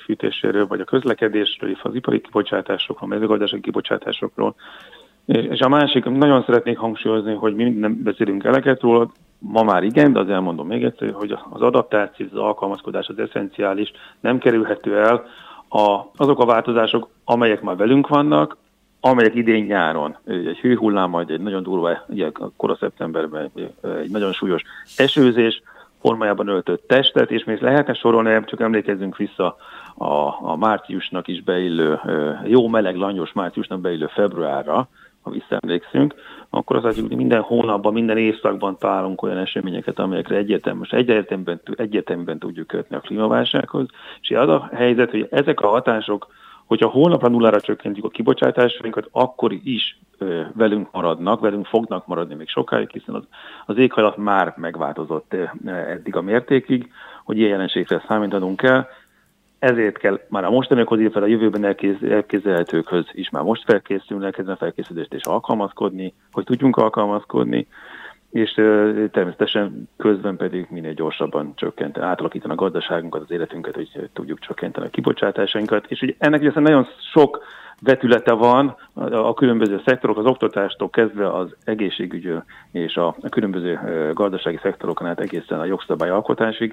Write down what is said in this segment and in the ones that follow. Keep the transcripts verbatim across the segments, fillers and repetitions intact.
fűtéséről, vagy a közlekedésről, az ipari kibocsátásokról, a mezőgazdasági kibocsátásokról. És a másik, nagyon szeretnék hangsúlyozni, hogy mi nem beszélünk eleget róla, ma már igen, de az elmondom még egyszer, hogy az adaptáció, az alkalmazkodás az eszenciális, nem kerülhető el a, azok a változások, amelyek már velünk vannak, amelyek idén nyáron, egy hőhullám, majd egy nagyon durva, ugye kora szeptemberben egy nagyon súlyos esőzés formájában öltött testet, és még lehetne sorolni, csak emlékezzünk vissza a, a márciusnak is beillő, jó meleg, langyos márciusnak beillő februárra, ha visszaemlékszünk, akkor az, hogy minden hónapban, minden évszakban találunk olyan eseményeket, amelyekre egyértelműen, egyértelműen, egyértelműen tudjuk kötni a klímaválsághoz. És az a helyzet, hogy ezek a hatások, hogyha holnapra nullára csökkentjük a kibocsátásainkat, akkor is ö, velünk maradnak, velünk fognak maradni még sokáig, hiszen az, az éghajlat már megváltozott ö, eddig a mértékig, hogy ilyen jelenségre számítanunk kell. Ezért kell már a mostanokhoz, illetve a jövőben elkéz, elképzelhetőkhöz is már most felkészülni, elkezdeni a felkészülést és alkalmazkodni, hogy tudjunk alkalmazkodni, és ö, természetesen közben pedig minél gyorsabban csökkenteni, átalakítani a gazdaságunkat, az életünket, hogy tudjuk csökkenteni a kibocsátásainkat. És ugye ennek ugye nagyon sok vetülete van a, a különböző szektorok, az oktatástól kezdve az egészségügy és a, a különböző ö, gazdasági szektorokon át egészen a jogszabályalkotásig.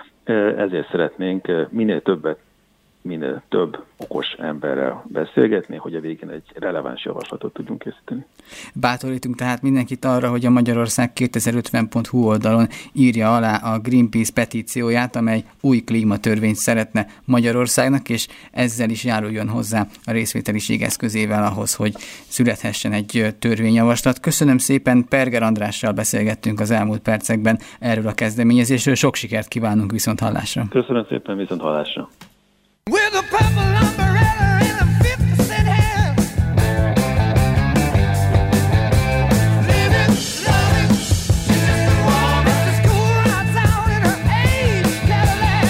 Ezért szeretnénk minél többet, minél több okos emberrel beszélgetni, hogy a végén egy releváns javaslatot tudjunk készíteni. Bátorítunk tehát mindenkit arra, hogy a Magyarország kétezer-ötven pont hu oldalon írja alá a Greenpeace petícióját, amely új klímatörvényt szeretne Magyarországnak, és ezzel is járuljon hozzá a részvételiség eszközével ahhoz, hogy születhessen egy törvényjavaslat. Köszönöm szépen, Perger Andrással beszélgettünk az elmúlt percekben erről a kezdeményezésről. Sok sikert kívánunk, viszont hallásra. Köszönöm szépen, viszont hallásra. With a purple umbrella and a fifty cent hand, living, loving, she's just a woman to school rides out in her age Cadillac.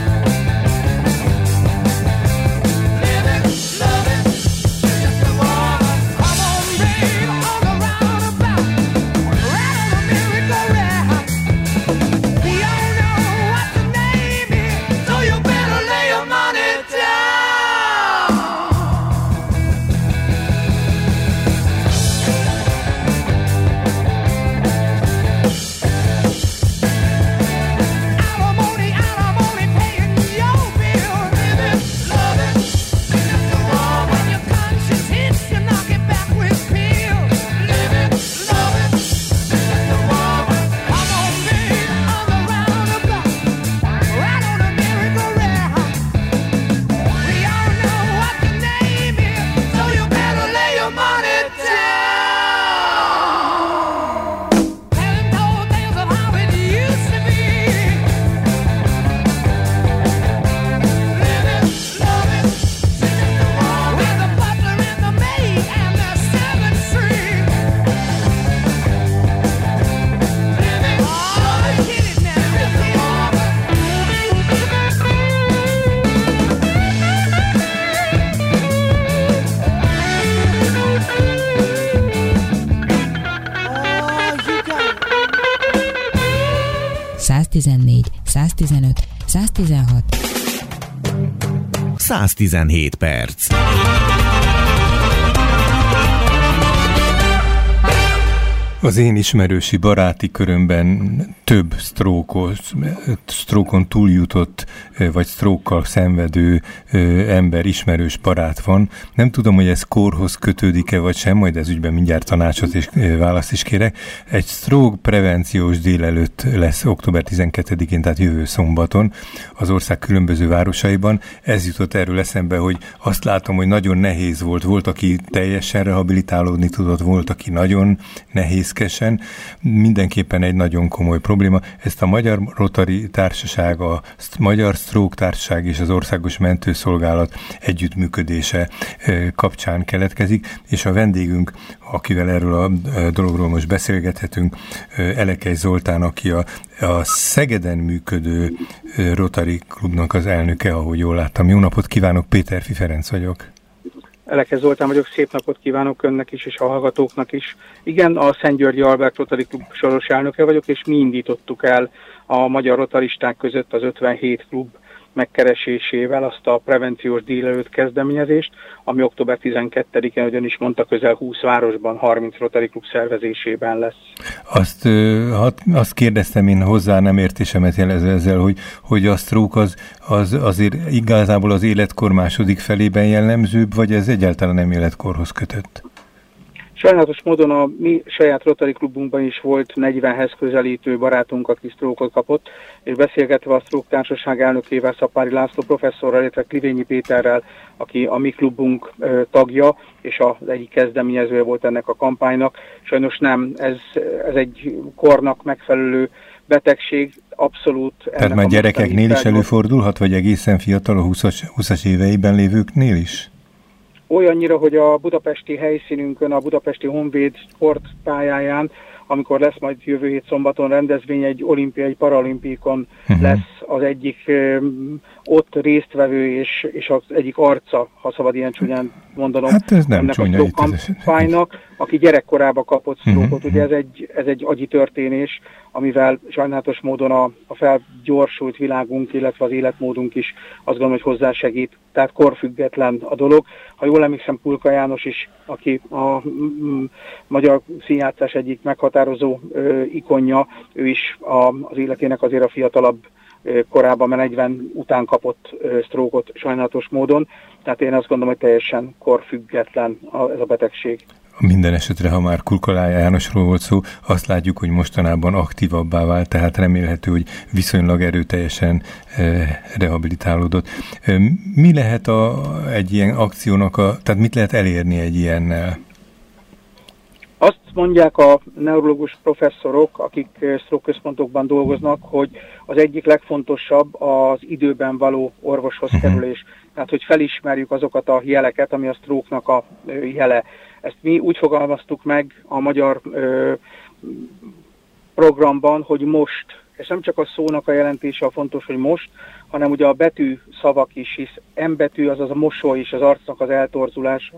Living, loving, she's just a woman. Come on, babe, on the roundabout, right on the merry-go-round. We all know what the name is, so you better lay your money. száztizennégy, száztizenöt, száztizenhat. száztizenhét perc. Az én ismerősi baráti körömben több sztrókos, sztrókon túljutott, vagy sztrókkal szenvedő ember, ismerős barát van. Nem tudom, hogy ez kórhoz kötődik-e, vagy sem, majd ez ügyben mindjárt tanácsot és választ is kérek. Egy stroke prevenciós délelőtt lesz október tizenkettedikén, tehát jövő szombaton az ország különböző városaiban. Ez jutott erről eszembe, hogy azt látom, hogy nagyon nehéz volt. Volt, aki teljesen rehabilitálódni tudott, volt, aki nagyon nehézkesen. Mindenképpen egy nagyon komoly probléma. Ezt a Magyar Rotary Társaság, a Magyar Stroke Társaság és az Országos Mentőszolgálat együttműködése kapcsán keletkezik, és a vendégünk, akivel erről a dologról most beszélgethetünk, Elekei Zoltán, aki a, a Szegeden működő Rotary Klubnak az elnöke, ahogy jól láttam. Jó napot kívánok, Péterfi Ferenc vagyok. Elekei Zoltán vagyok, szép napot kívánok önnek is, és a hallgatóknak is. Igen, a Szentgyörgyi Albert Rotary Klub soros elnöke vagyok, és mi indítottuk el a magyar rotaristák között az ötvenhét klub megkeresésével azt a prevenciós délelőtt kezdeményezést, ami október tizenkettedikén, ahogyan is mondta, közel húsz városban, harminc Rotary Klub szervezésében lesz. Azt, azt kérdeztem én hozzá, nem értésemet jelezve ezzel, hogy, hogy a stroke az, az azért igazából az életkor második felében jellemzőbb, vagy ez egyáltalán nem életkorhoz kötött? Sajnálatos módon a mi saját Rotary Klubunkban is volt negyvenhez közelítő barátunk, aki sztrókot kapott, és beszélgetve a Stroke Társaság elnökével, Szapári László professzorral, illetve Klivényi Péterrel, aki a mi klubunk ö, tagja, és az egyik kezdeményezője volt ennek a kampánynak. Sajnos nem, ez, ez egy kornak megfelelő betegség, abszolút. Tehát már gyerekeknél is előfordulhat, vagy egészen fiatal a húszas éveiben lévőknél is? Olyannyira, hogy a budapesti helyszínünkön, a budapesti Honvéd sportpályáján, amikor lesz majd jövő hét szombaton rendezvény, egy olimpiai, paralimpiikon uh-huh. lesz az egyik um, ott résztvevő és, és az egyik arca, ha szabad ilyen csúnyán mondanom, hát ez nem ennek csúnya, a kampánynak, aki gyerekkorában kapott sztrókot. Uh-huh. Ugye ez egy, ez egy agyi történés, amivel sajnálatos módon a, a felgyorsult világunk, illetve az életmódunk is azt gondolom, hogy hozzásegít. Tehát korfüggetlen a dolog. Ha jól emlékszem, Pulka János is, aki a mm, magyar színjátszás egyik meghatározó ö, ikonja, ő is a, az életének azért a fiatalabb ö, korában, mert negyven után kapott ö, sztrókot sajnálatos módon. Tehát én azt gondolom, hogy teljesen korfüggetlen a, ez a betegség. Minden esetre, ha már Kulka Jánosról volt szó, azt látjuk, hogy mostanában aktívabbá vált, tehát remélhető, hogy viszonylag erőteljesen eh, rehabilitálódott. Eh, mi lehet a, egy ilyen akciónak, a, tehát mit lehet elérni egy ilyennel? Azt mondják a neurológus professzorok, akik stroke központokban dolgoznak, hogy az egyik legfontosabb az időben való orvoshoz uh-huh. kerülés. Tehát, hogy felismerjük azokat a jeleket, ami a stroke-nak a jele. Ezt mi úgy fogalmaztuk meg a magyar ö, programban, hogy most, és nem csak a szónak a jelentése a fontos, hogy most, hanem ugye a betű szavak is, hisz M betű, azaz a mosoly is, az arcnak az eltorzulása.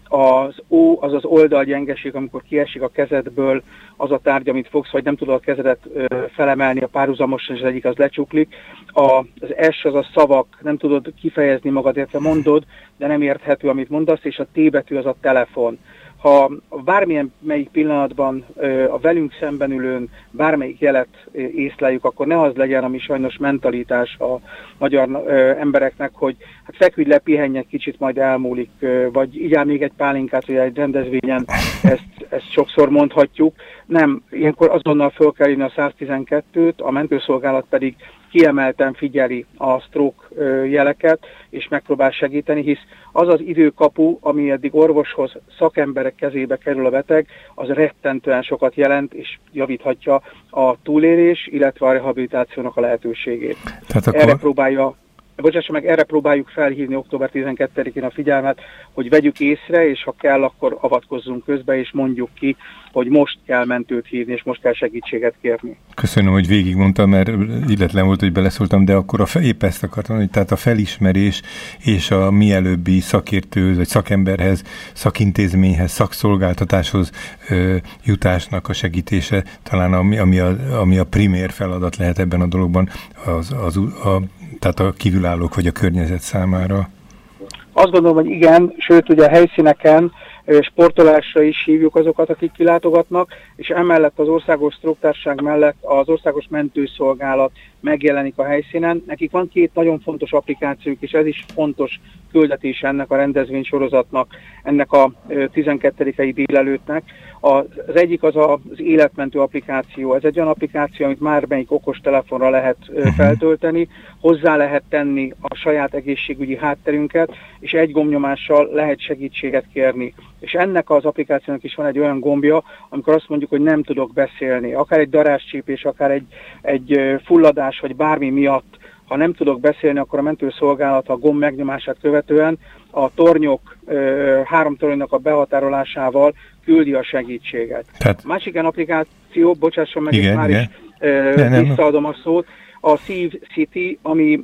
Az ó, az az oldalgyengeség, amikor kiesik a kezedből az a tárgy, amit fogsz, vagy nem tudod a kezedet ö, felemelni a párhuzamosan, és az egyik az lecsuklik. A, az S az a szavak, nem tudod kifejezni magad, illetve mondod, de nem érthető, amit mondasz, és a T betű az a telefon. Ha bármilyen melyik pillanatban a velünk szemben ülőn bármelyik jelet észleljük, akkor ne az legyen, ami sajnos mentalitás a magyar embereknek, hogy hát feküdj le, pihenj egy kicsit, majd elmúlik, vagy igyál még egy pálinkát, hogy egy rendezvényen ezt, ezt sokszor mondhatjuk. Nem, ilyenkor azonnal föl kell írni a száztizenkettőt, a mentőszolgálat pedig kiemelten figyeli a stroke jeleket, és megpróbál segíteni, hisz az az időkapu, ami eddig orvoshoz, szakemberek kezébe kerül a beteg, az rettentően sokat jelent, és javíthatja a túlélés, illetve a rehabilitációnak a lehetőségét. Tehát akkor... Erre próbálja Bocsássa meg, erre próbáljuk felhívni október tizenkettedikén a figyelmet, hogy vegyük észre, és ha kell, akkor avatkozzunk közbe, és mondjuk ki, hogy most kell mentőt hívni, és most kell segítséget kérni. Köszönöm, hogy végigmondtam, mert illetlen volt, hogy beleszóltam, de akkor a fe, épp ezt akartam, hogy tehát a felismerés és a mielőbbi szakértőhöz, vagy szakemberhez, szakintézményhez, szakszolgáltatáshoz ö, jutásnak a segítése, talán ami, ami, a, ami a primér feladat lehet ebben a dologban, az, az a tehát a kívülállók vagy a környezet számára? Azt gondolom, hogy igen, sőt ugye a helyszíneken sportolásra is hívjuk azokat, akik kilátogatnak, és emellett az Országos Stroke Társaság mellett az Országos Mentőszolgálat megjelenik a helyszínen. Nekik van két nagyon fontos applikációk, és ez is fontos küldetés ennek a rendezvénysorozatnak, ennek a tizenkettedikei délelőttnek. Az egyik az az életmentő applikáció. Ez egy olyan applikáció, amit bármelyik okostelefonra lehet feltölteni, hozzá lehet tenni a saját egészségügyi hátterünket, és egy gombnyomással lehet segítséget kérni. És ennek az applikációnak is van egy olyan gombja, amikor azt mondjuk, hogy nem tudok beszélni. Akár egy darázscsípés, akár egy, egy fulladás, vagy bármi miatt, ha nem tudok beszélni, akkor a mentőszolgálat a gomb megnyomását követően a tornyok, három toronynak a behatárolásával küldi a segítséget. Tehát... Másik ilyen applikáció, bocsásson meg, igen, már igen. is ne, visszaadom a szót, a Szív City, ami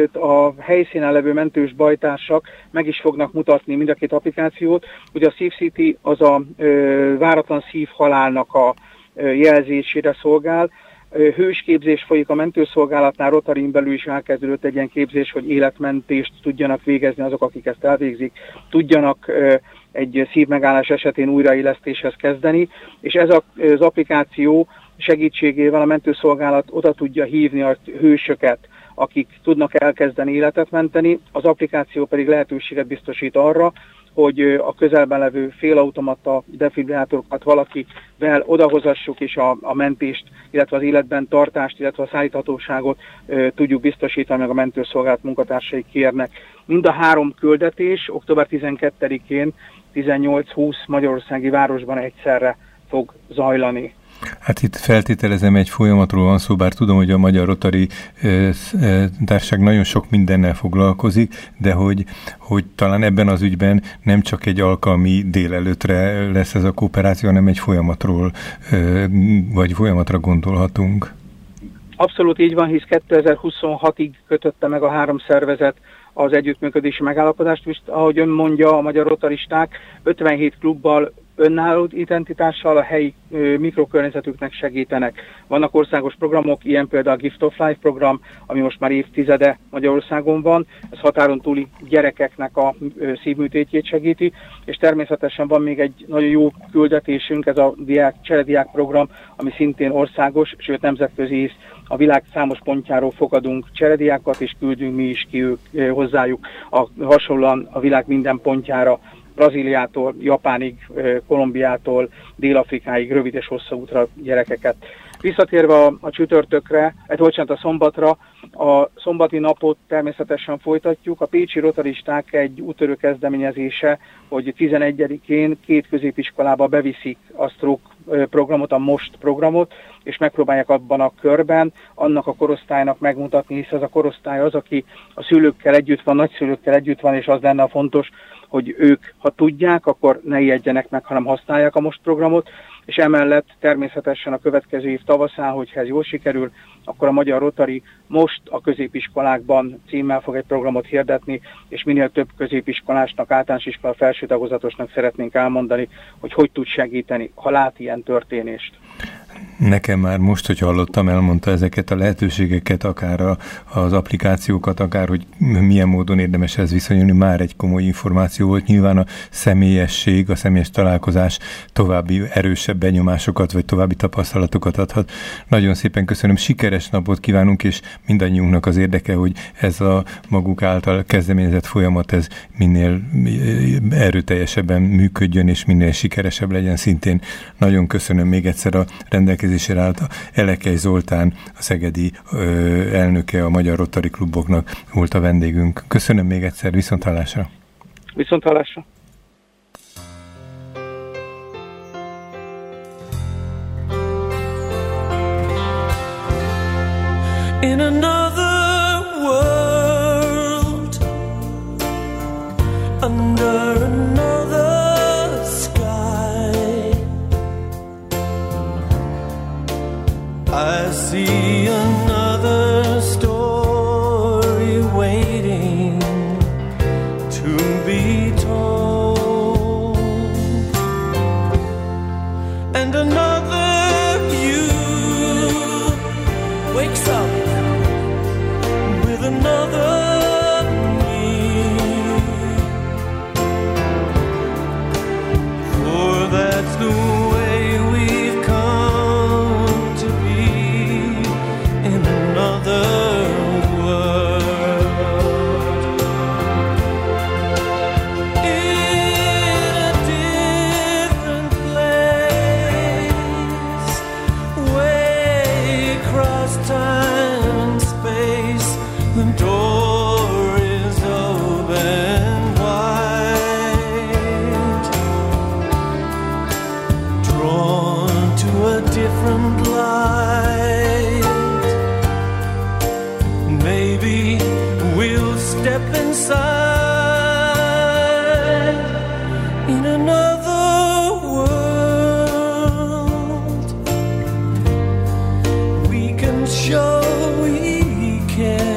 a helyszínen levő mentős bajtársak meg is fognak mutatni mind a két applikációt. Ugye a Szív City az a váratlan szívhalálnak a jelzésére szolgál. Hősképzés folyik a mentőszolgálatnál, Rotarin belül is elkezdődött egy ilyen képzés, hogy életmentést tudjanak végezni azok, akik ezt elvégzik, tudjanak egy szívmegállás esetén újraélesztéshez kezdeni, és ez az applikáció segítségével a mentőszolgálat oda tudja hívni a hősöket, akik tudnak elkezdeni életet menteni, az applikáció pedig lehetőséget biztosít arra, hogy a közelben levő félautomata defibrillátorokat valakivel odahozassuk, és a, a mentést, illetve az életben tartást, illetve a szállíthatóságot e, tudjuk biztosítani, meg a mentőszolgálat munkatársai kérnek. Mind a három küldetés október tizenkettedikén tizennyolc-húsz magyarországi városban egyszerre fog zajlani. Hát itt feltételezem, egy folyamatról van szó, bár tudom, hogy a Magyar Rotary Társaság nagyon sok mindennel foglalkozik, de hogy, hogy talán ebben az ügyben nem csak egy alkalmi délelőttre lesz ez a kooperáció, hanem egy folyamatról, vagy folyamatra gondolhatunk. Abszolút így van, hisz kétezer-huszonhatig kötötte meg a három szervezet az együttműködési megállapodást, és ahogy ön mondja, a magyar rotaristák ötvenhét klubbal, önálló identitással a helyi ö, mikrokörnyezetüknek segítenek. Vannak országos programok, ilyen például a Gift of Life program, ami most már évtizede Magyarországon van, ez határon túli gyerekeknek a ö, szívműtétjét segíti, és természetesen van még egy nagyon jó küldetésünk, ez a diák, cserediák program, ami szintén országos, sőt nemzetközi is. A világ számos pontjáról fogadunk cserediákat, és küldünk mi is ki ők, ö, hozzájuk a, hasonlóan a világ minden pontjára, Brazíliától, Japánig, Kolumbiától, Dél-Afrikáig, rövid és hosszú útra gyerekeket. Visszatérve a, a csütörtökre, egy bocsánat, a szombatra, a szombati napot természetesen folytatjuk. A pécsi rotaristák egy úttörő kezdeményezése, hogy tizenegyedikén két középiskolába beviszik a stroke programot, a MOST programot, és megpróbálják abban a körben annak a korosztálynak megmutatni, hisz az a korosztály az, aki a szülőkkel együtt van, nagyszülőkkel együtt van, és az lenne a fontos, hogy ők, ha tudják, akkor ne ijedjenek meg, hanem használják a MOST programot, és emellett természetesen a következő év tavaszán, hogyha ez jól sikerül, akkor a Magyar Rotary most a középiskolákban címmel fog egy programot hirdetni, és minél több középiskolásnak, általános iskola felső tagozatosnak szeretnénk elmondani, hogy hogy tud segíteni, ha lát ilyen történést. Nekem már most, hogy hallottam, elmondta ezeket a lehetőségeket, akár a, az applikációkat, akár hogy milyen módon érdemes ez viszonyulni, már egy komoly információ volt. Nyilván a személyesség, a személyes találkozás további erősebb benyomásokat, vagy további tapasztalatokat adhat. Nagyon szépen köszönöm, sikeres napot kívánunk, és mindannyiunknak az érdeke, hogy ez a maguk által kezdeményezett folyamat, ez minél erőteljesebben működjön, és minél sikeresebb legyen. Szintén nagyon köszönöm még egyszer a rendelkezésre állt a Elekei Zoltán, a szegedi ö, elnöke a Magyar Rotary Kluboknak volt a vendégünk. Köszönöm még egyszer, viszonthallásra! Viszonthallásra! In another world, under another sky, I see another story waiting to be told, and another you wakes up with another me, for that's the way we've come to be in another world, in a different place, way across time and space. The door is open wide, drawn to a different light. Maybe we'll step inside in another world. We can show we care.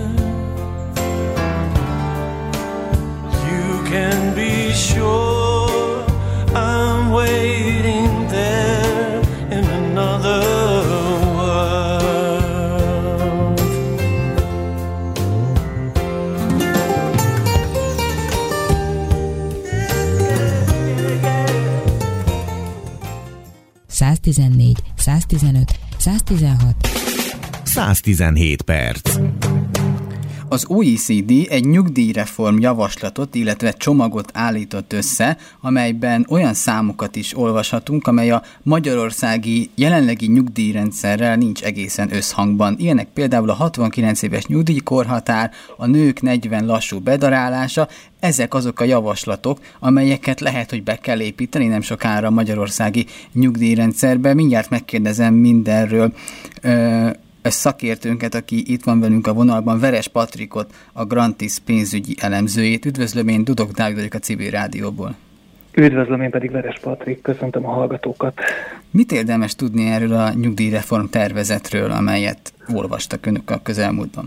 Can be sure I'm waiting there in another world. száztizennégy, száztizenöt, száztizenhat. száztizenhét perc. Az o e cé dé egy nyugdíjreform javaslatot, illetve csomagot állított össze, amelyben olyan számokat is olvashatunk, amely a magyarországi jelenlegi nyugdíjrendszerrel nincs egészen összhangban. Ilyenek például a hatvankilenc éves nyugdíjkorhatár, a nők negyven lassú bedarálása. Ezek azok a javaslatok, amelyeket lehet, hogy be kell építeni nem sokára a magyarországi nyugdíjrendszerbe. Mindjárt megkérdezem mindenről Ö- szakértőnket, aki itt van velünk a vonalban, Veres Patrikot, a Grantis pénzügyi elemzőjét. Üdvözlöm, én Dudok Dávid vagyok a Civil Rádióból. Üdvözlöm, én pedig Veres Patrik, köszöntöm a hallgatókat. Mit érdemes tudni erről a nyugdíjreform tervezetről, amelyet olvastak önök a közelmúltban?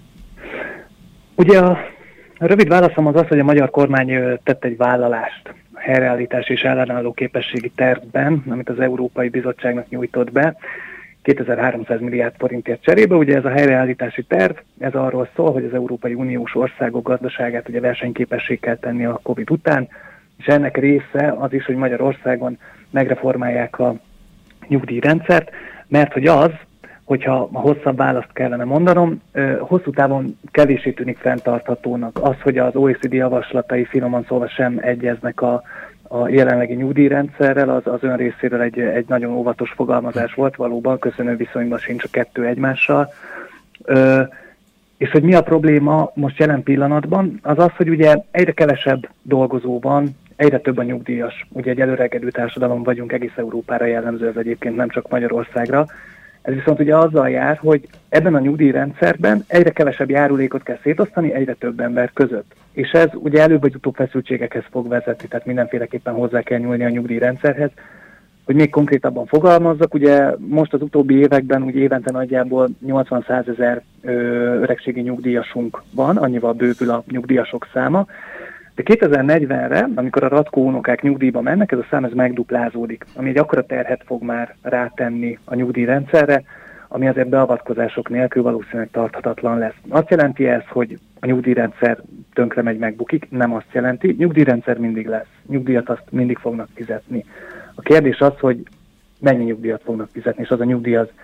Ugye a rövid válaszom az az, hogy a magyar kormány tett egy vállalást a helyreállítás és ellenálló képességi tervben, amit az Európai Bizottságnak nyújtott be, kétezer-háromszáz milliárd forintért cserébe. Ugye ez a helyreállítási terv, ez arról szól, hogy az Európai Uniós országok gazdaságát ugye versenyképessé kell tenni a Covid után, és ennek része az is, hogy Magyarországon megreformálják a nyugdíjrendszert, mert hogy az, hogyha a hosszabb választ kellene mondanom, hosszú távon kevéssé tűnik fenntarthatónak. Az, hogy az o e cé dé javaslatai finoman szólva sem egyeznek a a jelenlegi nyugdíjrendszerrel, az, az ön részéről egy, egy nagyon óvatos fogalmazás volt, valóban köszönő viszonyban sincs a kettő egymással. Ö, és hogy mi a probléma most jelen pillanatban, az az, hogy ugye egyre kevesebb dolgozó van, egyre több a nyugdíjas. Ugye egy előregedő társadalom vagyunk, egész Európára jellemző ez egyébként, nem csak Magyarországra. Ez viszont ugye azzal jár, hogy ebben a nyugdíjrendszerben egyre kevesebb járulékot kell szétosztani egyre több ember között. És ez ugye előbb vagy utóbb feszültségekhez fog vezetni, tehát mindenféleképpen hozzá kell nyúlni a nyugdíjrendszerhez. Hogy még konkrétabban fogalmazzak, ugye most az utóbbi években ugye évente nagyjából nyolcvan-százezer öregségi nyugdíjasunk van, annyival bővül a nyugdíjasok száma. De kétezer-negyvenre, amikor a ratkó unokák nyugdíjba mennek, ez a szám ez megduplázódik, ami egy akkora terhet fog már rátenni a nyugdíjrendszerre, ami azért beavatkozások nélkül valószínűleg tarthatatlan lesz. Azt jelenti ez, hogy a nyugdíjrendszer tönkre megy, megbukik? Nem azt jelenti. Nyugdíjrendszer mindig lesz. Nyugdíjat azt mindig fognak fizetni. A kérdés az, hogy mennyi nyugdíjat fognak fizetni, és az a nyugdíj az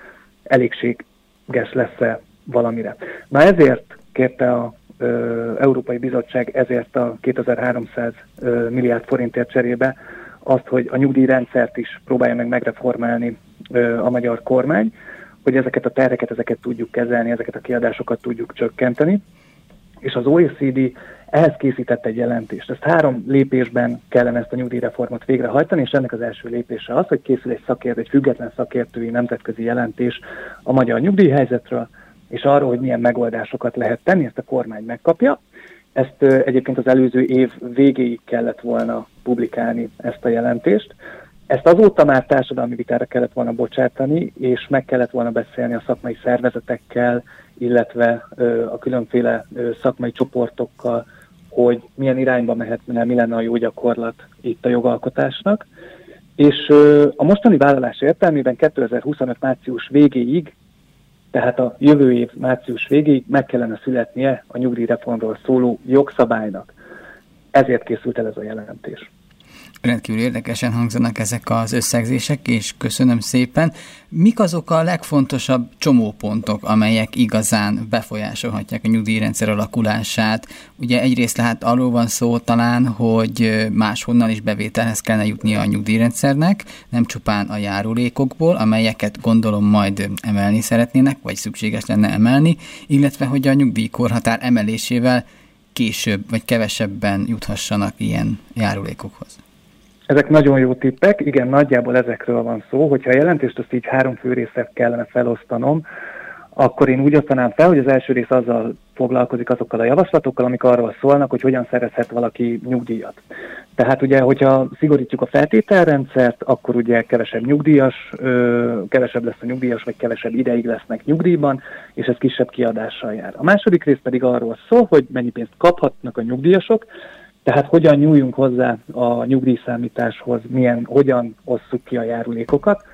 elégséges lesz-e valamire. Na ezért kérte a Ö, Európai Bizottság ezért a kétezer-háromszáz ö, milliárd forintért cserébe azt, hogy a nyugdíjrendszert is próbálja meg megreformálni ö, a magyar kormány, hogy ezeket a terheket, ezeket tudjuk kezelni, ezeket a kiadásokat tudjuk csökkenteni. És az o e cé dé ehhez készített egy jelentést. Ezt három lépésben kellene ezt a nyugdíjreformot végrehajtani, és ennek az első lépése az, hogy készül egy szakértő, egy független szakértői nemzetközi jelentés a magyar nyugdíjhelyzetről, és arról, hogy milyen megoldásokat lehet tenni, ezt a kormány megkapja. Ezt ö, egyébként az előző év végéig kellett volna publikálni ezt a jelentést. Ezt azóta már társadalmi vitára kellett volna bocsátani, és meg kellett volna beszélni a szakmai szervezetekkel, illetve ö, a különféle ö, szakmai csoportokkal, hogy milyen irányba mehetne, mi lenne a jó gyakorlat itt a jogalkotásnak. És ö, a mostani vállalás értelmében kétezer-huszonöt március végéig, tehát a jövő év március végéig meg kellene születnie a nyugdíjreformról szóló jogszabálynak. Ezért készült el ez a jelentés. Rendkívül érdekesen hangzanak ezek az összegzések, és köszönöm szépen. Mik azok a legfontosabb csomópontok, amelyek igazán befolyásolhatják a nyugdíjrendszer alakulását? Ugye egyrészt lehet arról van szó talán, hogy máshonnan is bevételhez kellene jutnia a nyugdíjrendszernek, nem csupán a járulékokból, amelyeket gondolom majd emelni szeretnének, vagy szükséges lenne emelni, illetve hogy a nyugdíjkorhatár emelésével később vagy kevesebben juthassanak ilyen járulékokhoz. Ezek nagyon jó tippek, igen, nagyjából ezekről van szó. Hogyha a jelentést azt így három fő részre kellene felosztanom, akkor én úgy osztanám fel, hogy az első rész azzal foglalkozik azokkal a javaslatokkal, amik arról szólnak, hogy hogyan szerezhet valaki nyugdíjat. Tehát ugye, hogyha szigorítjuk a feltételrendszert, akkor ugye kevesebb nyugdíjas, kevesebb lesz a nyugdíjas, vagy kevesebb ideig lesznek nyugdíjban, és ez kisebb kiadással jár. A második rész pedig arról szól, hogy mennyi pénzt kaphatnak a nyugdíjasok, tehát hogyan nyúljunk hozzá a nyugdíjszámításhoz, milyen, hogyan osszuk ki a járulékokat.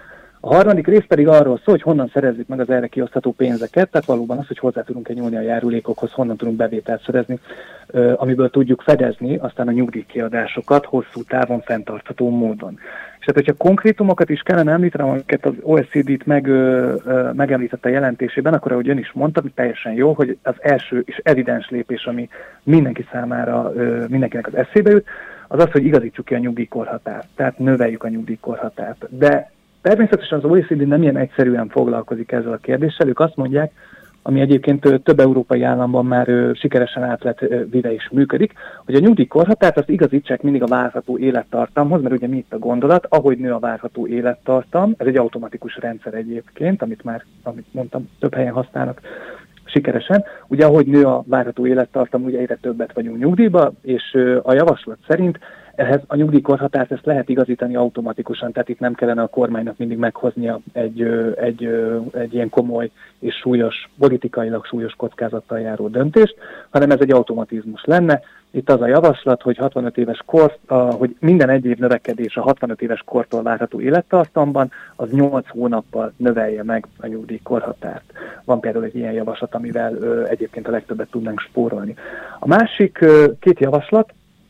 A harmadik rész pedig arról szól, hogy honnan szerezzük meg az erre kiosztható pénzeket, tehát valóban az, hogy hozzá tudunk-e nyúlni a járulékokhoz, honnan tudunk bevételt szerezni, amiből tudjuk fedezni aztán a nyugdíjkiadásokat hosszú távon fenntartható módon. És tehát, hogyha konkrétumokat is kellene említenem, amiket az o e cé dé-t meg, ö, ö, megemlítette a jelentésében, akkor ahogy ön is mondta, hogy teljesen jó, hogy az első és evidens lépés, ami mindenki számára, ö, mindenkinek az eszébe jut, az az, hogy igazítsuk ki a nyugdíjkorhatárt, tehát növeljük a nyugdíjkorhatárt. De természetesen az o e cé dé nem ilyen egyszerűen foglalkozik ezzel a kérdéssel, ők azt mondják, ami egyébként több európai államban már sikeresen át lett vive is működik, hogy a nyugdíjkorhatárt azt igazítsák mindig a várható élettartamhoz, mert ugye mi itt a gondolat, ahogy nő a várható élettartam, ez egy automatikus rendszer egyébként, amit már, amit mondtam, több helyen használnak sikeresen, ugye ahogy nő a várható élettartam, ugye egyre többet vagyunk nyugdíjba, és a javaslat szerint ehhez a nyugdíjkorhatárt ezt lehet igazítani automatikusan, tehát itt nem kellene a kormánynak mindig meghoznia egy, egy, egy ilyen komoly és súlyos, politikailag súlyos kockázattal járó döntést, hanem ez egy automatizmus lenne. Itt az a javaslat, hogy hatvanöt éves kor, hogy minden egy év növekedés a hatvanöt éves kortól várható élettartamban, az nyolc hónappal növelje meg a nyugdíjkorhatárt. Van például egy ilyen javaslat, amivel egyébként a legtöbbet tudnánk spórolni. A másik két javaslat,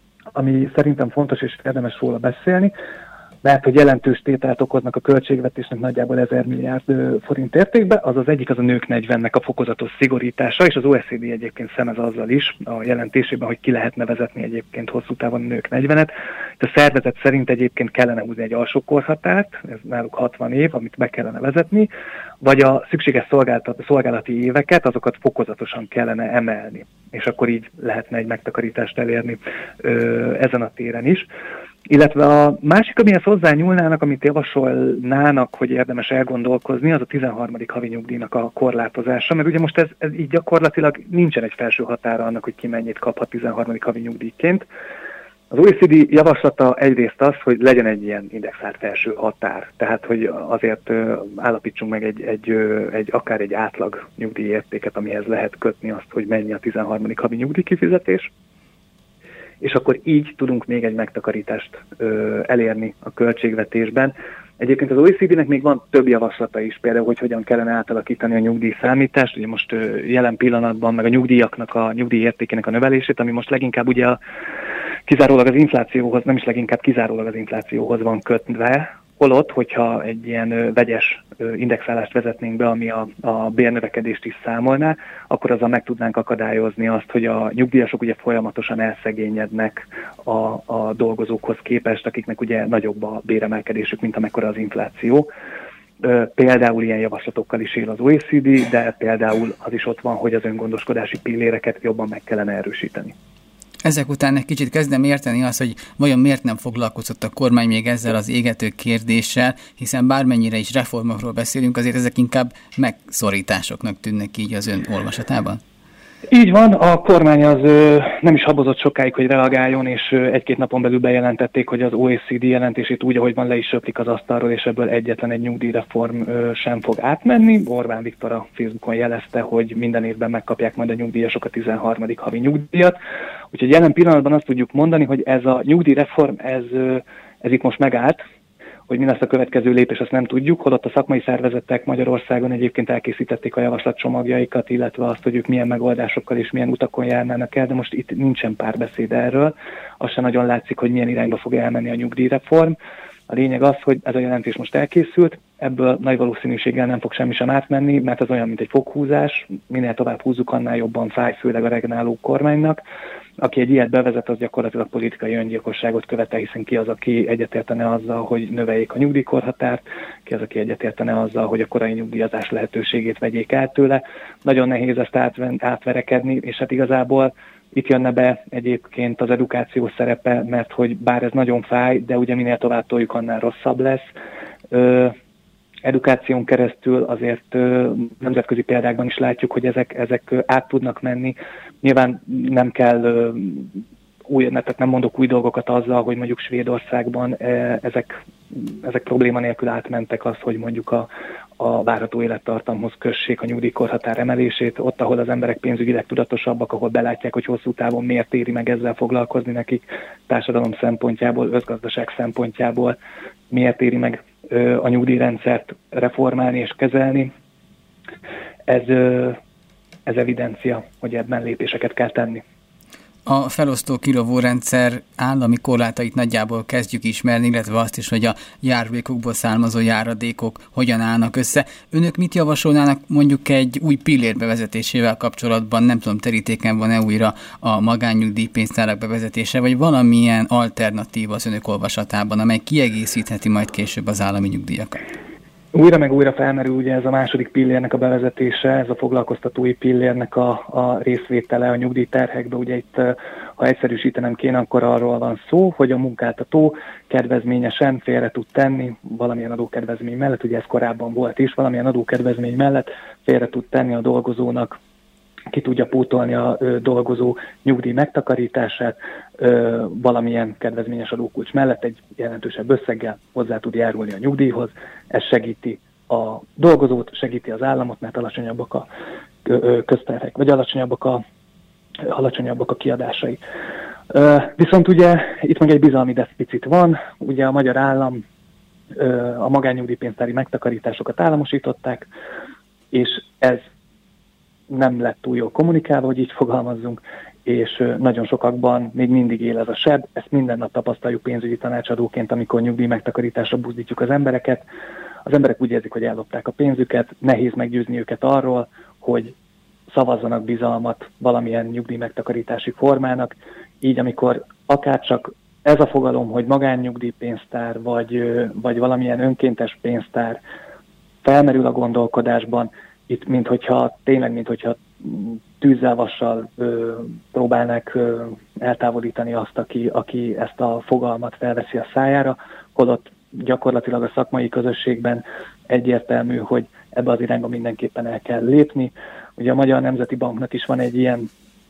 ami szerintem fontos és érdemes róla beszélni, mert hogy jelentős tételt okoznak a költségvetésnek nagyjából ezer milliárd forint értékben, az az egyik az a nők negyvennek a fokozatos szigorítása, és az o e cé dé egyébként szemez azzal is a jelentésében, hogy ki lehetne vezetni egyébként hosszú távon a nők negyvenet. A szervezet szerint egyébként kellene húzni egy alsó korhatárt, ez náluk hatvan év, amit be kellene vezetni, vagy a szükséges szolgálati éveket, azokat fokozatosan kellene emelni, és akkor így lehetne egy megtakarítást elérni ö, ezen a téren is. Illetve a másik, amihez hozzányúlnának, amit javasolnának, hogy érdemes elgondolkozni, az a tizenharmadik havi nyugdíjnak a korlátozása, mert ugye most ez, ez így gyakorlatilag nincsen egy felső határa annak, hogy ki mennyit kaphat tizenharmadik havi nyugdíjként. Az o e cé dé javaslata egyrészt az, hogy legyen egy ilyen indexált felső határ, tehát hogy azért állapítsunk meg egy, egy, egy akár egy átlag nyugdíjértéket, amihez lehet kötni azt, hogy mennyi a tizenharmadik havi nyugdíjkifizetés, és akkor így tudunk még egy megtakarítást ö, elérni a költségvetésben. Egyébként az o e cé dé-nek még van több javaslata is, például, hogy hogyan kellene átalakítani a nyugdíjszámítást, ugye most ö, jelen pillanatban meg a nyugdíjaknak, a nyugdíjértékének a növelését, ami most leginkább ugye a, kizárólag az inflációhoz, nem is leginkább kizárólag az inflációhoz van kötve, holott, hogyha egy ilyen ö, vegyes ö, indexálást vezetnénk be, ami a, a bérnövekedést is számolná, akkor azzal meg tudnánk akadályozni azt, hogy a nyugdíjasok ugye folyamatosan elszegényednek a, a dolgozókhoz képest, akiknek ugye nagyobb a béremelkedésük, mint amekkora az infláció. Ö, például ilyen javaslatokkal is él az o e cé dé, de például az is ott van, hogy az öngondoskodási pilléreket jobban meg kellene erősíteni. Ezek után egy kicsit kezdem érteni azt, hogy vajon miért nem foglalkozott a kormány még ezzel az égető kérdéssel, hiszen bármennyire is reformokról beszélünk, azért ezek inkább megszorításoknak tűnnek így az ön olvasatában. Így van, a kormány az ö, nem is habozott sokáig, hogy reagáljon, és ö, egy-két napon belül bejelentették, hogy az o e cé dé jelentését úgy, ahogy van, le is söplik az asztalról, és ebből egyetlen egy nyugdíjreform ö, sem fog átmenni. Orbán Viktor a Facebookon jelezte, hogy minden évben megkapják majd a nyugdíjasok a tizenharmadik havi nyugdíjat. Úgyhogy jelen pillanatban azt tudjuk mondani, hogy ez a nyugdíjreform, ez, ö, ez itt most megállt. Hogy mi lesz a következő lépés, azt nem tudjuk, holott a szakmai szervezetek Magyarországon egyébként elkészítették a javaslatcsomagjaikat, illetve azt, hogy ők milyen megoldásokkal és milyen utakon járnának el, de most itt nincsen párbeszéd erről. Az sem nagyon látszik, hogy milyen irányba fog elmenni a nyugdíjreform. A lényeg az, hogy ez a jelentés most elkészült, ebből nagy valószínűséggel nem fog semmi sem átmenni, mert ez olyan, mint egy foghúzás, minél tovább húzzuk, annál jobban fáj, főleg a regnáló kormánynak. Aki egy ilyet bevezet, az gyakorlatilag politikai öngyilkosságot követel, hiszen ki az, aki egyetértene azzal, hogy növeljék a nyugdíjkorhatárt, ki az, aki egyetértene azzal, hogy a korai nyugdíjazás lehetőségét vegyék el tőle. Nagyon nehéz ezt átverekedni, és hát igazából itt jönne be egyébként az edukáció szerepe, mert hogy bár ez nagyon fáj, de ugye minél tovább toljuk, annál rosszabb lesz. Ö, edukáción keresztül azért ö, nemzetközi példákban is látjuk, hogy ezek, ezek ö, át tudnak menni. Nyilván nem kell ö, új, tehát nem mondok új dolgokat azzal, hogy mondjuk Svédországban e, ezek, ezek probléma nélkül átmentek az, hogy mondjuk a, a várható élettartamhoz kössék a nyugdíjkorhatár emelését, ott, ahol az emberek pénzügyileg tudatosabbak, ahol belátják, hogy hosszú távon miért éri meg ezzel foglalkozni nekik, társadalom szempontjából, özgazdaság szempontjából, miért éri meg a nyugdíjrendszert reformálni és kezelni. Ez, ez evidencia, hogy ebben lépéseket kell tenni. A felosztó kirovórendszer állami korlátait nagyjából kezdjük ismerni, illetve azt is, hogy a járulékokból származó járadékok hogyan állnak össze. Önök mit javasolnának mondjuk egy új pillér bevezetésével kapcsolatban? Nem tudom, terítéken van-e újra a magánnyugdíjpénztárak bevezetése, vagy valamilyen alternatíva az önök olvasatában, amely kiegészítheti majd később az állami nyugdíjakat? Újra meg újra felmerül ugye ez a második pillérnek a bevezetése, ez a foglalkoztatói pillérnek a, a részvétele a nyugdíjterhekbe. Ugye itt, ha egyszerűsítenem kéne, akkor arról van szó, hogy a munkáltató kedvezményesen félre tud tenni valamilyen adókedvezmény mellett, ugye ez korábban volt is, valamilyen adókedvezmény mellett félre tud tenni a dolgozónak, ki tudja pótolni a ö, dolgozó nyugdíj megtakarítását, ö, valamilyen kedvezményes adókulcs mellett egy jelentősebb összeggel hozzá tud járulni a nyugdíjhoz. Ez segíti a dolgozót, segíti az államot, mert alacsonyabbak a közterhek, vagy alacsonyabbak a, alacsonyabbak a kiadásai. Ö, viszont ugye itt meg egy bizalmi deficit van, ugye a magyar állam ö, a magánnyugdíjpénztári megtakarításokat államosították, és ez nem lett túl jól kommunikálva, hogy így fogalmazzunk, és nagyon sokakban még mindig él ez a seb. Ezt minden nap tapasztaljuk pénzügyi tanácsadóként, amikor nyugdíj megtakarításra buzdítjuk az embereket. Az emberek úgy érzik, hogy ellopták a pénzüket, nehéz meggyőzni őket arról, hogy szavazzanak bizalmat valamilyen nyugdíj megtakarítási formának. Így amikor akárcsak ez a fogalom, hogy magánnyugdíjpénztár, vagy, vagy valamilyen önkéntes pénztár felmerül a gondolkodásban, itt minthogyha, tényleg minthogyha tűzzel, vassal ö, próbálnak ö, eltávolítani azt, aki, aki ezt a fogalmat felveszi a szájára, holott gyakorlatilag a szakmai közösségben egyértelmű, hogy ebbe az irányba mindenképpen el kell lépni. Ugye a Magyar Nemzeti Banknak is van egy ilyen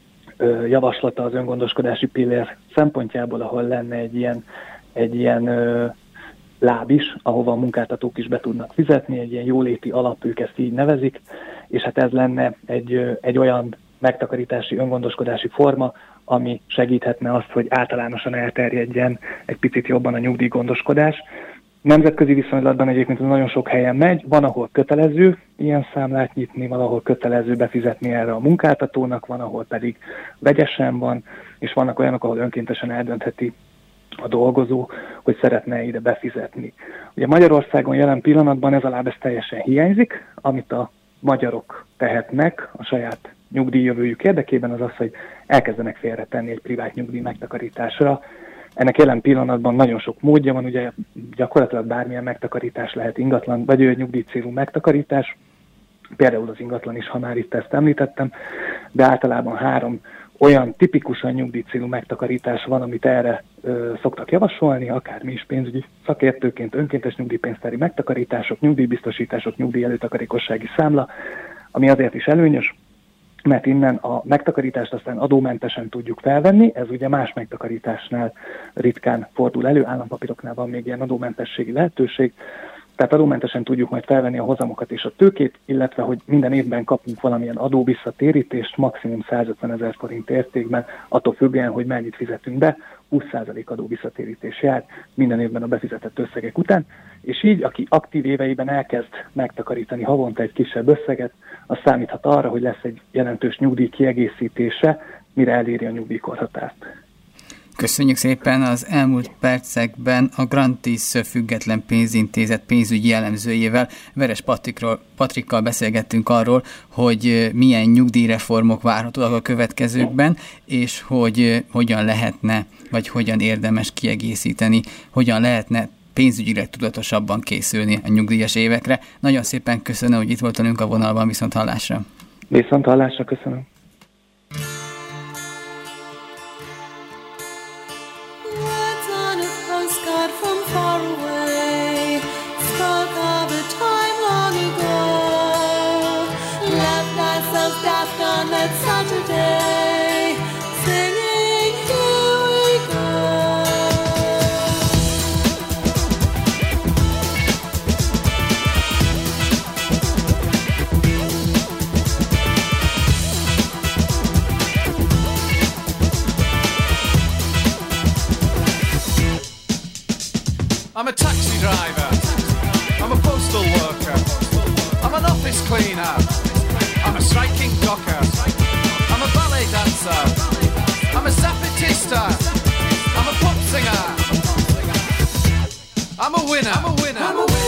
ö, javaslata az öngondoskodási pillér szempontjából, ahol lenne egy ilyen, egy ilyen ö, láb is, ahova a munkáltatók is be tudnak fizetni, egy ilyen jóléti alap, ők ezt így nevezik, és hát ez lenne egy, egy olyan megtakarítási, öngondoskodási forma, ami segíthetne azt, hogy általánosan elterjedjen egy picit jobban a nyugdíjgondoskodás. Nemzetközi viszonylatban egyébként nagyon sok helyen megy, van, ahol kötelező ilyen számlát nyitni, valahol kötelező befizetni erre a munkáltatónak, van, ahol pedig vegyesen van, és vannak olyanok, ahol önkéntesen eldöntheti a dolgozó, hogy szeretne ide befizetni. Ugye Magyarországon jelen pillanatban ez a láb ez teljesen hiányzik, amit a magyarok tehetnek a saját nyugdíjjövőjük érdekében, az az, hogy elkezdenek félretenni egy privát nyugdíj megtakarításra. Ennek jelen pillanatban nagyon sok módja van, ugye gyakorlatilag bármilyen megtakarítás lehet ingatlan, vagy egy nyugdíjcélú megtakarítás, például az ingatlan is, ha már itt ezt említettem, de általában három olyan tipikusan nyugdíjcélú megtakarítás van, amit erre ö, szoktak javasolni, akár mi is pénzügyi szakértőként, önkéntes nyugdíjpénztári megtakarítások, nyugdíjbiztosítások, nyugdíj előtakarékossági számla, ami azért is előnyös, mert innen a megtakarítást aztán adómentesen tudjuk felvenni, ez ugye más megtakarításnál ritkán fordul elő, állampapíroknál van még ilyen adómentességi lehetőség, tehát adómentesen tudjuk majd felvenni a hozamokat és a tőkét, illetve hogy minden évben kapunk valamilyen adóvisszatérítést, maximum százötven ezer forint értékben, attól függően, hogy mennyit fizetünk be, húsz százalék adóvisszatérítés jár minden évben a befizetett összegek után, és így, aki aktív éveiben elkezd megtakarítani havonta egy kisebb összeget, az számíthat arra, hogy lesz egy jelentős nyugdíj kiegészítése, mire eléri a nyugdíjkorhatárt. Köszönjük szépen! Az elmúlt percekben a Grantis Független Pénzintézet pénzügyi elemzőjével, Veres Patrikról, Patrikkal beszélgettünk arról, hogy milyen nyugdíjreformok várhatóak a következőkben, és hogy hogyan lehetne, vagy hogyan érdemes kiegészíteni, hogyan lehetne pénzügyileg tudatosabban készülni a nyugdíjas évekre. Nagyon szépen köszönöm, hogy itt volt velünk a vonalban, viszont hallásra. Viszont hallásra, köszönöm. Saturday, singing, here we go. I'm a taxi driver. I'm a postal worker. I'm an office cleaner. I'm a striking docker. I'm a ballet dancer. I'm a zapatista. I'm a pop singer. I'm a winner. I'm a winner. I'm a winner.